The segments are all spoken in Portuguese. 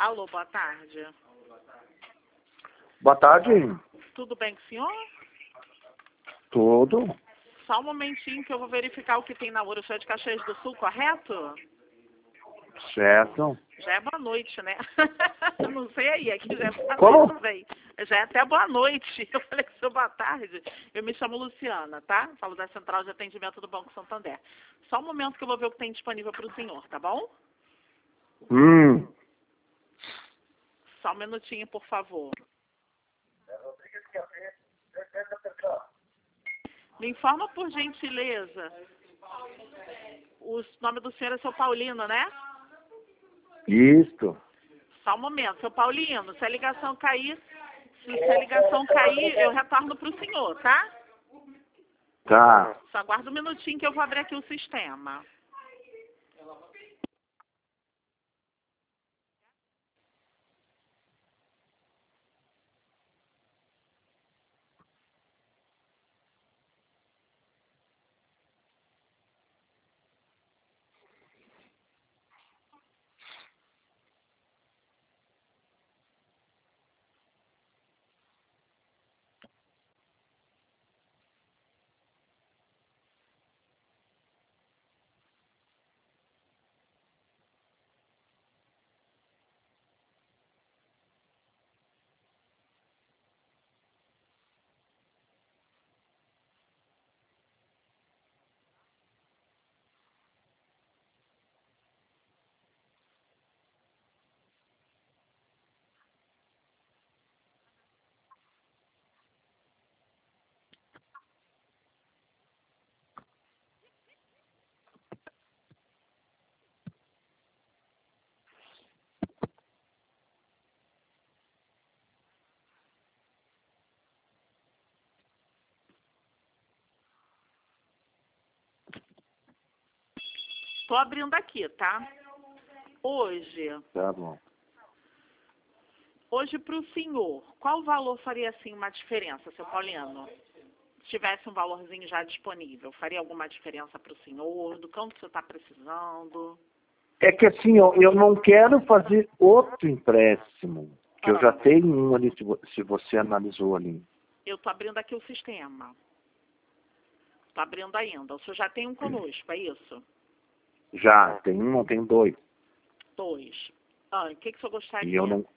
Alô, boa tarde. Boa tarde. Tudo bem com o senhor? Tudo? Só um momentinho que eu vou verificar o que tem na hora. O senhor é de Caxias do Sul, correto? Certo. Já é boa noite, né? Não sei aí, aqui já é boa Como? noite também. Já é até boa noite. Eu falei que sou boa tarde. Eu me chamo Luciana, tá? Falo da Central de Atendimento do Banco Santander. Só um momento que eu vou ver o que tem disponível para o senhor, tá bom? Só um minutinho, por favor. Me informa, por gentileza, o nome do senhor é seu Paulino, né? Isto. Só um momento, seu Paulino, se a ligação cair, eu retorno para o senhor, tá? Tá. Só aguarda um minutinho que eu vou abrir aqui o sistema. Tô abrindo aqui, tá? Tá bom. Hoje para o senhor, qual valor faria assim uma diferença, seu Paulino? Se tivesse um valorzinho já disponível, faria alguma diferença para o senhor? Do quanto o senhor está precisando? É que assim, ó, eu não quero fazer outro empréstimo. Que eu já tenho um ali, se você analisou ali. Eu tô abrindo aqui o sistema. Tô abrindo ainda. O senhor já tem um conosco, é isso? Já, tem um, não tem dois. 2. O que o senhor gostaria? E eu não.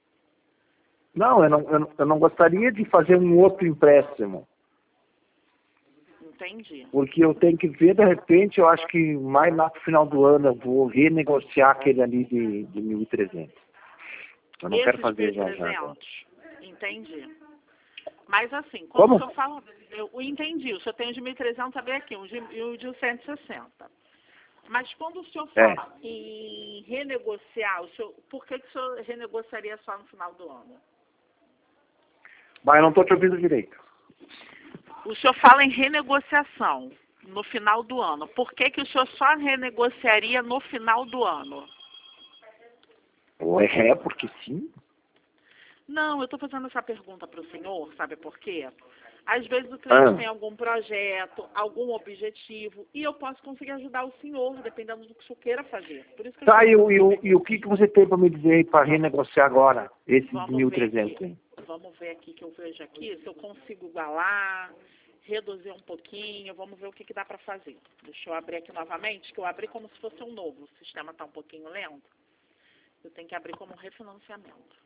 Eu não gostaria de fazer um outro empréstimo. Entendi. Porque eu tenho que ver, de repente, eu acho que mais lá pro final do ano eu vou renegociar aquele ali de 1.300. Eu não quero fazer já agora. Entendi. Mas assim, quando Como? o senhor fala... Eu entendi, o senhor tem o de 1.300, abrir aqui, e o de 160. Mas quando o senhor fala em renegociar, por que o senhor renegociaria só no final do ano? Mas eu não estou te ouvindo direito. O senhor fala em renegociação no final do ano. Por que o senhor só renegociaria no final do ano? É, porque sim. Não, eu estou fazendo essa pergunta para o senhor, sabe por quê? Às vezes o cliente tem algum projeto, algum objetivo, e eu posso conseguir ajudar o senhor, dependendo do que o senhor queira fazer. Por isso que Tá, e o que você tem para me dizer para renegociar agora, esse de 1.300 aí? Vamos ver aqui, que eu vejo aqui, se eu consigo igualar, reduzir um pouquinho, vamos ver o que dá para fazer. Deixa eu abrir aqui novamente, que eu abri como se fosse um novo. O sistema está um pouquinho lento. Eu tenho que abrir como um refinanciamento.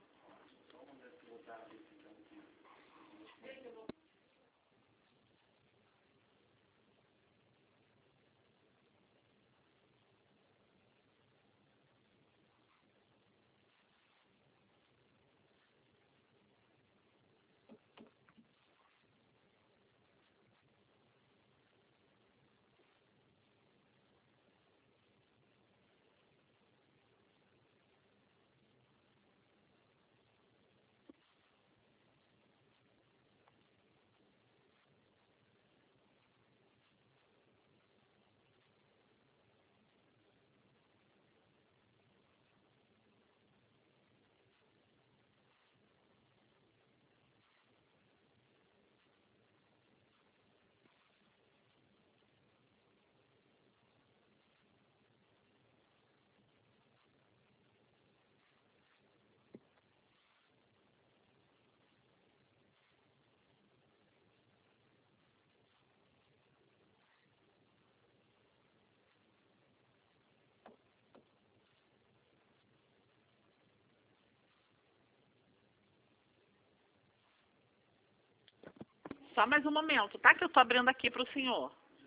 Só mais um momento, tá? Que eu tô abrindo aqui para o senhor.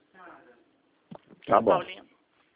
Tá bom. Paulino.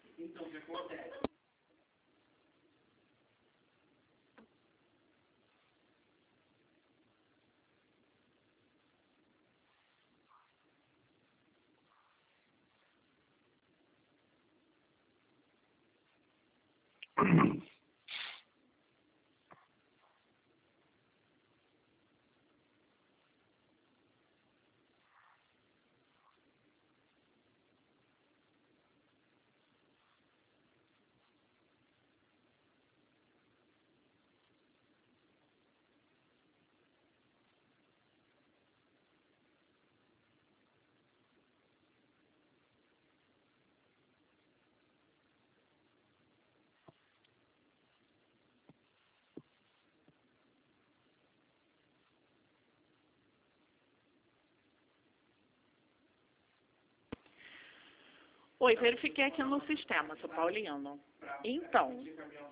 Oi, verifiquei aqui no sistema, seu Paulino. Então,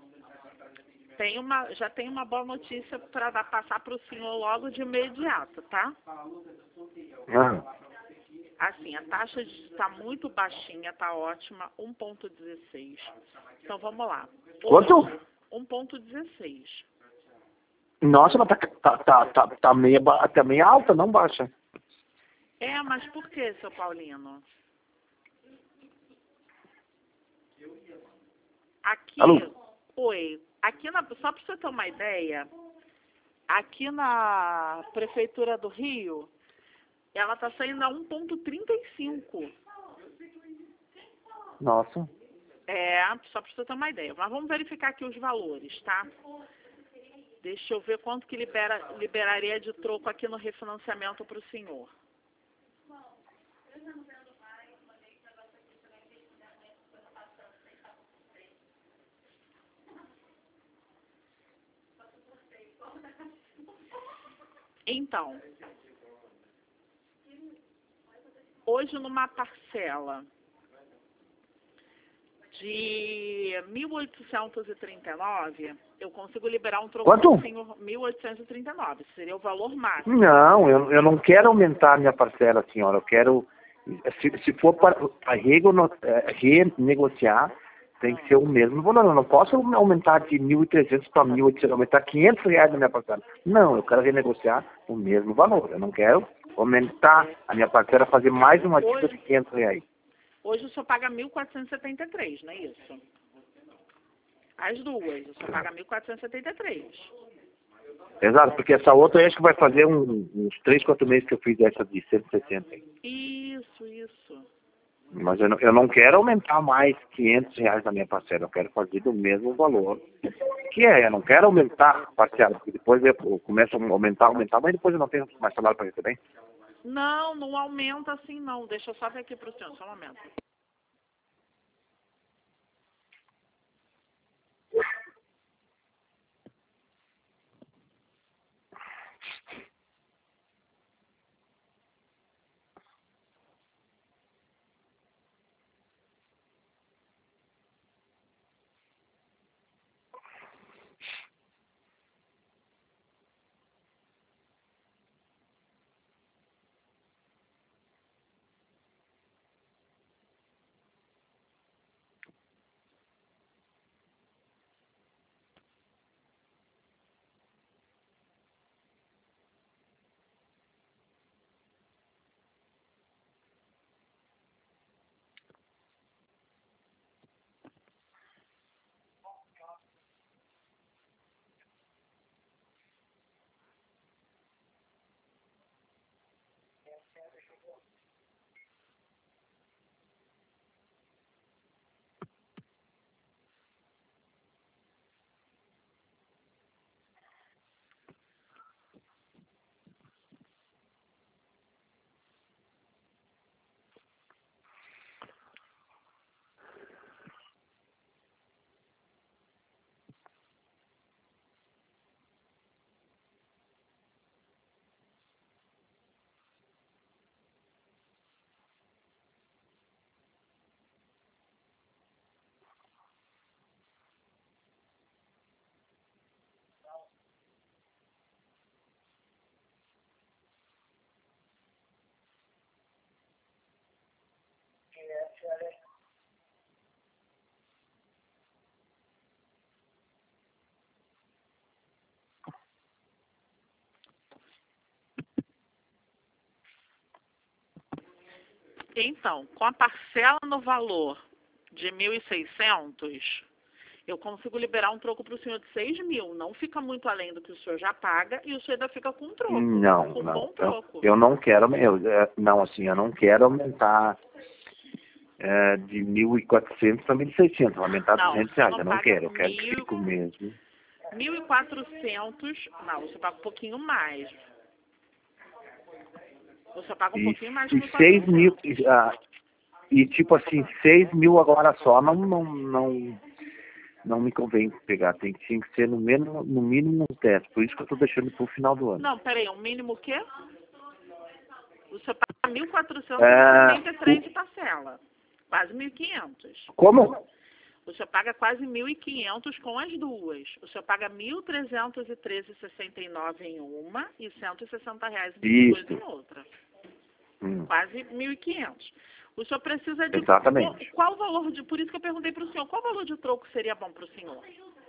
já tem uma boa notícia para passar para o senhor logo de imediato, tá? Ah, Assim, a taxa está muito baixinha, tá ótima, 1,16. Então, vamos lá. quanto? 1,16. Nossa, mas tá meio alta, não baixa. É, mas por que, seu Paulino? Aqui, Alô? oi, só para você ter uma ideia, aqui na Prefeitura do Rio, ela está saindo a 1,35. Nossa. É, só para você ter uma ideia. Mas vamos verificar aqui os valores, tá? Deixa eu ver quanto que liberaria de troco aqui no refinanciamento para o senhor. Então, hoje numa parcela de 1.839, eu consigo liberar um troco Quanto? pro senhor 1.839, seria o valor máximo. Não, eu não quero aumentar a minha parcela, senhora. Eu quero, se for para renegociar, tem que ser o mesmo valor. Eu não posso aumentar de 1.300 para 1.800, aumentar R$ 500 na minha parcela. Não, eu quero renegociar o mesmo valor. Eu não quero aumentar a minha parcela, fazer mais uma dívida de R$ 500. Hoje o senhor paga 1.473, não é isso? As duas, o senhor paga 1.473. Exato, porque essa outra eu acho que vai fazer uns 3, 4 meses que eu fiz essa de 160. Isso. Mas eu não quero aumentar mais R$ 500 na minha parcela, eu quero fazer do mesmo valor. Eu não quero aumentar a parcela, porque depois eu começo a aumentar, mas depois eu não tenho mais salário para receber. Não aumenta assim não. Deixa eu só ver aqui para o senhor, só um momento. Então, com a parcela no valor de 1.600, eu consigo liberar um troco para o senhor de 6.000. Não fica muito além do que o senhor já paga e o senhor ainda fica com um troco. Não, com um não. bom troco. Eu não quero, não, assim, eu não quero aumentar de 1.400 para 1.600, vou aumentar Não, R$200, eu não paga quero, eu quero que fique o mesmo. 1.400, não, você paga um pouquinho mais. Você paga um E, pouquinho mais de e 6.000, e tipo assim, 6.000 agora só, não me convém pegar, tem que ser no mínimo uns 10, por isso que eu estou deixando para o final do ano. Não, peraí, um mínimo o quê? Você paga 1.493 de parcela, quase 1.500. Como? O senhor paga quase 1.500 com as duas. O senhor paga 1.313,69 em uma e R$160 em outra. Quase 1.500. O senhor precisa de... Exatamente. Qual o valor de... Por isso que eu perguntei para o senhor, qual o valor de troco seria bom para o senhor?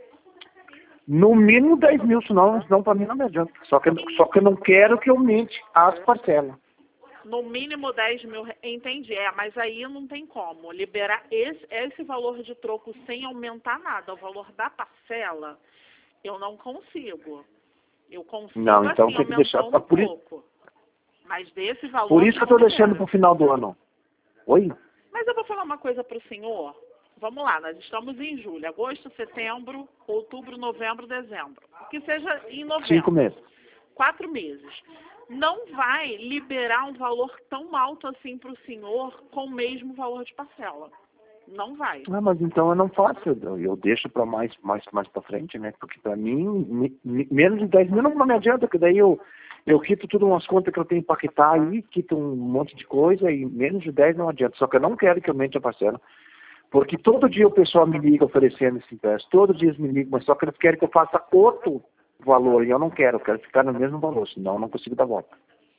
No mínimo 10.000, senão para mim não me adianta. Só que eu não quero que aumente as parcelas. No mínimo 10.000, entendi. Mas aí não tem como liberar esse valor de troco sem aumentar nada. O valor da parcela, eu não consigo. Eu consigo, não, então assim, tem que deixar aumentando por um isso. pouco. Mas desse valor... Por isso que eu estou deixando para o final do ano. Oi? Mas eu vou falar uma coisa para o senhor. Vamos lá, nós estamos em julho, agosto, setembro, outubro, novembro, dezembro. Que seja em novembro. 5 meses. 4 meses. Não vai liberar um valor tão alto assim para o senhor com o mesmo valor de parcela. Não vai. Mas então eu não faço, eu deixo para mais para frente, né? Porque para mim, menos de 10.000 não me adianta, porque daí eu quito tudo umas contas que eu tenho para quitar aí, quito um monte de coisa e menos de 10 não adianta. Só que eu não quero que aumente a parcela. Porque todo dia o pessoal me liga oferecendo esse empréstimo, todo dia eles me ligam, mas só que eles querem que eu faça outro valor e eu não quero, eu quero ficar no mesmo valor, senão eu não consigo dar volta.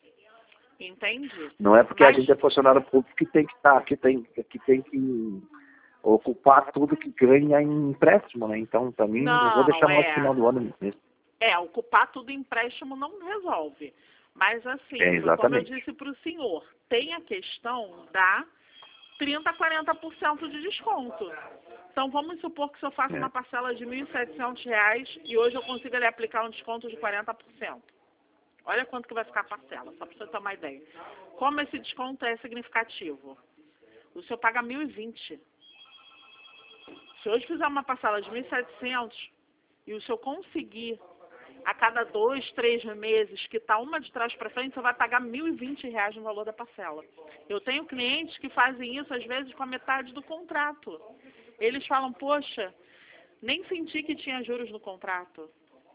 Entendi. Não é porque a gente é funcionário público que tem que estar, que tem que ocupar tudo que ganha em empréstimo, né? Então, para mim, eu vou deixar mais no final do ano mesmo. Ocupar tudo em empréstimo não resolve. Mas assim, como eu disse para o senhor, tem a questão da 30% a 40% de desconto. Então, vamos supor que se eu faço uma parcela de R$ 1.700 e hoje eu consigo ali aplicar um desconto de 40%. Olha quanto que vai ficar a parcela, só para você ter uma ideia. Como esse desconto é significativo? O senhor paga 1.020. Se hoje fizer uma parcela de 1.700 e o senhor conseguir a cada 2, 3 meses quitar uma de trás para frente, você vai pagar R$ 1.020 no valor da parcela. Eu tenho clientes que fazem isso, às vezes, com a metade do contrato. Eles falam, poxa, nem senti que tinha juros no contrato.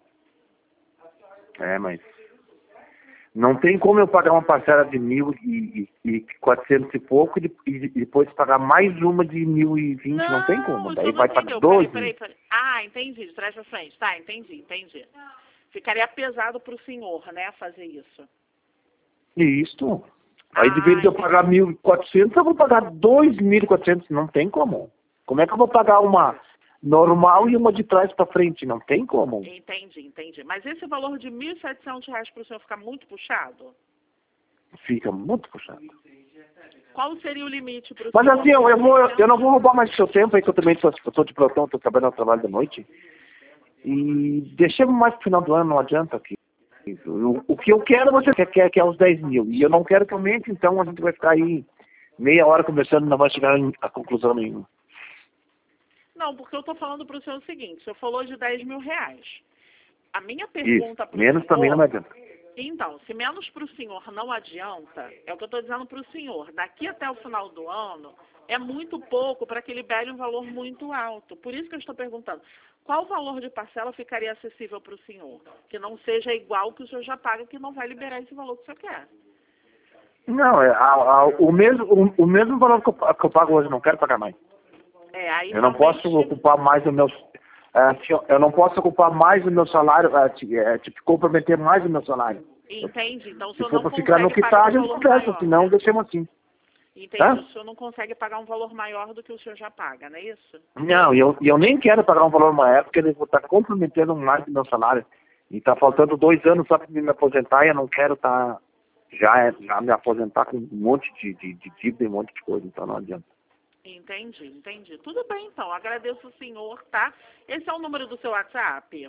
Mas não tem como eu pagar uma parcela de 1.400 e pouco e depois pagar mais uma de 1.020, não tem como. Daí vai para 12. Peraí. Entendi, de trás para frente. Tá, entendi. Ficaria pesado para o senhor, né, fazer isso. Isso. Aí, de vez de eu pagar 1.400, eu vou pagar 2.400. Não tem como. Como é que eu vou pagar uma normal e uma de trás para frente? Não tem como. Entendi. Mas esse valor de R$ 1.700 para o senhor ficar muito puxado? Fica muito puxado. Qual seria o limite para o senhor? Mas assim, eu não vou roubar mais do seu tempo aí, que eu também estou de plantão, estou trabalhando no trabalho da noite. E deixemos mais pro final do ano, não adianta aqui. O que eu quero, você quer que é os 10.000. E eu não quero que aumente, então a gente vai ficar aí meia hora conversando e não vai chegar a conclusão nenhuma. Não, porque eu estou falando para o senhor o seguinte, o senhor falou de R$10.000. A minha pergunta para o senhor... menos também não adianta. Então, se menos para o senhor não adianta, é o que eu estou dizendo para o senhor, daqui até o final do ano, é muito pouco para que libere um valor muito alto. Por isso que eu estou perguntando, qual valor de parcela ficaria acessível para o senhor? Que não seja igual que o senhor já paga, que não vai liberar esse valor que o senhor quer. Não, o mesmo valor que eu pago hoje, não quero pagar mais. Aí eu não posso ocupar mais o meu... eu não posso ocupar mais o meu salário, comprometer mais o meu salário. Entendi. Então, o se senhor for não para ficar no que está, a gente conversa, senão deixemos assim. Entendi. O senhor não consegue pagar um valor maior do que o senhor já paga, não é isso? Não, eu nem quero pagar um valor maior, porque eu vou estar comprometendo mais do meu salário. E está faltando 2 anos só para me aposentar e eu não quero estar já me aposentar com um monte de dívida e um monte de coisa, então não adianta. Entendi. Tudo bem, então. Agradeço o senhor, tá? Esse é o número do seu WhatsApp?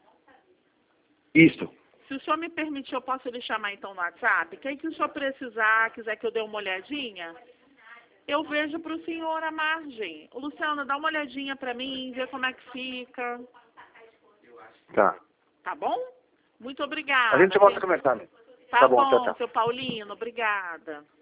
Isso. Se o senhor me permitir, eu posso lhe chamar, então, no WhatsApp? Quem que o senhor precisar, quiser que eu dê uma olhadinha, eu vejo para o senhor a margem. Luciana, dá uma olhadinha para mim, vê como é que fica. Tá. Tá bom? Muito obrigada. A gente volta a conversar. Tá bom, bom, tchau. seu Paulino, obrigada.